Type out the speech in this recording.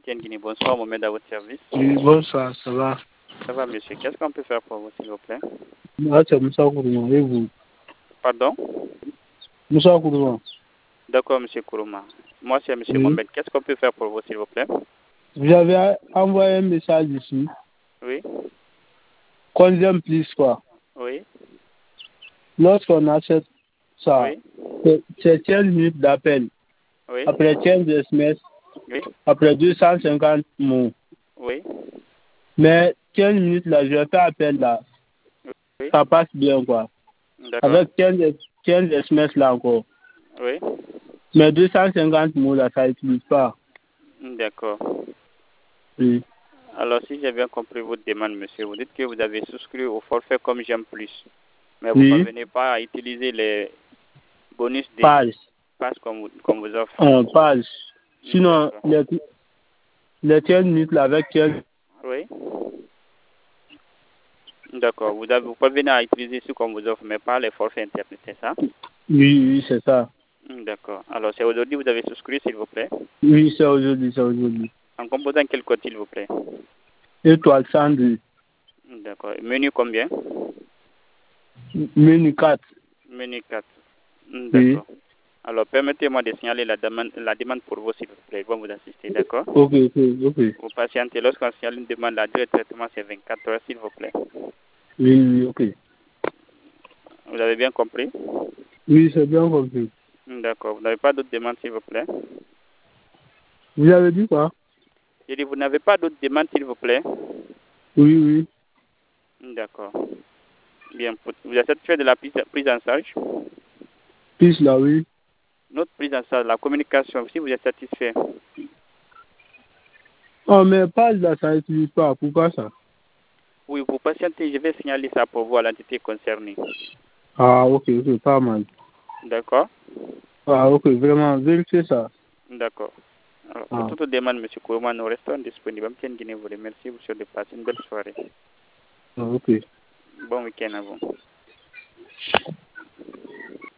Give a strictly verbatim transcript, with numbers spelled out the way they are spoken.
Tiens Guinée, bonsoir, Mohamed à votre service. Oui, bonsoir, ça va. Ça va, monsieur. Qu'est-ce qu'on peut faire pour vous, s'il vous plaît? Moi, c'est Moussa Kourouma, et vous? Pardon? Moussa Kourouma. D'accord, monsieur Kourouma. Moi, c'est monsieur Oui. Mohamed. Qu'est-ce qu'on peut faire pour vous, s'il vous plaît? Vous avez envoyé un message ici. Oui. Qu'on aime plus, quoi. Oui. Lorsqu'on achète ça, Oui. c'est- c'est quinze minutes d'appel. Oui. Après quinze S M S, Oui. après deux cent cinquante mots. Oui. Mais quinze minutes là, je fais appel là. Oui. Ça passe bien, quoi. D'accord. Avec quinze, quinze S M S là encore. Oui. Mais deux cent cinquante mots là, ça n'utilise pas. D'accord. Oui. Alors, si j'ai bien compris votre demande, monsieur, vous dites que vous avez souscrit au forfait comme j'aime plus, mais vous ne Oui. parvenez pas à utiliser les bonus des Page. passes qu'on vous, qu'on vous offre. Un page. Sinon, D'accord. les, les quinze minutes là, avec quinze. Oui. D'accord. Vous, avez, vous parvenez à utiliser ce qu'on vous offre, mais pas les forfaits Internet, c'est ça? Oui, oui, c'est ça. D'accord. Alors, c'est aujourd'hui que vous avez souscrit, s'il vous plaît. Oui, c'est aujourd'hui, c'est aujourd'hui. En composant quel code, s'il vous plaît? Étoile cent deux. D'accord. Menu combien? Menu quatre. Menu quatre. Oui. D'accord. Alors, permettez-moi de signaler la demande, la demande pour vous, s'il vous plaît. Ils vont vous assister, d'accord? Ok, ok, ok. Vous patientez. Lorsqu'on signale une demande, la durée de traitement, c'est vingt-quatre heures, s'il vous plaît. Oui, oui, ok. Vous avez bien compris? Oui, c'est bien compris. D'accord. Vous n'avez pas d'autres demandes, s'il vous plaît? Vous avez dit quoi? J'ai dit, vous n'avez pas d'autres demandes, s'il vous plaît? Oui, oui. D'accord. Bien. Vous êtes satisfait de la prise prise en charge? Plus là, oui. Notre prise en charge, la communication, si vous êtes satisfait. Oh, mais pas là, ça n'utilise pas. Pourquoi ça? Oui, vous patientez, je vais signaler ça pour vous à l'entité concernée. Ah, ok, ok, pas mal. D'accord? Ah, ok, vraiment, vérifiez ça. D'accord. Alors, pour Ah. toute demande, M. Kourouma, nous restons disponibles. M. Guinée vous remercie, vous souhaite de passer une belle soirée. Ah, ok. Bon week-end à vous.